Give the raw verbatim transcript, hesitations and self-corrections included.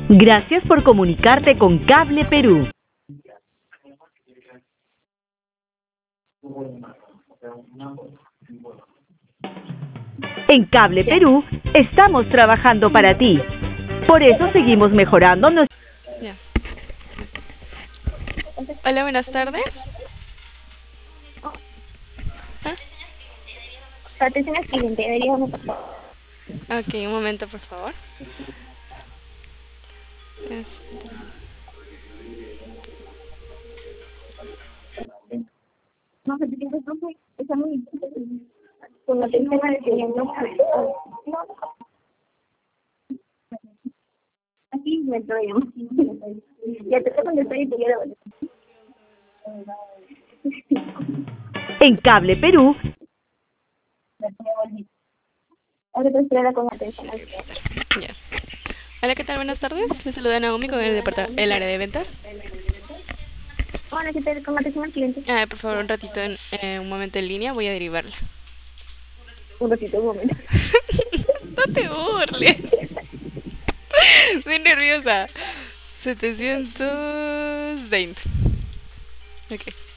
Gracias por comunicarte con Cable Perú. En Cable Perú estamos trabajando para ti. Por eso seguimos mejorando nuestro... Ya. Hola, buenas tardes. ¿Ah? Atención al cliente, deberíamos, por favor. Ok, un momento, por favor. Este, No, se tiene que está muy difícil. Con atención al cliente. No, aquí me estoy. Ya te contestar y te quiero. En Cable Perú Ahora te espera con atención al cliente. ya. Hola, ¿qué tal? Buenas tardes. Les saluda Naomi con el departamento, el área de ventas. Hola, ¿qué tal? Con atención al cliente. Ah, por favor, un ratito, en, eh, un momento en línea, voy a derivarla. Un ratito, un momento. No te burles. Estoy nerviosa. setecientos veinte. Ok.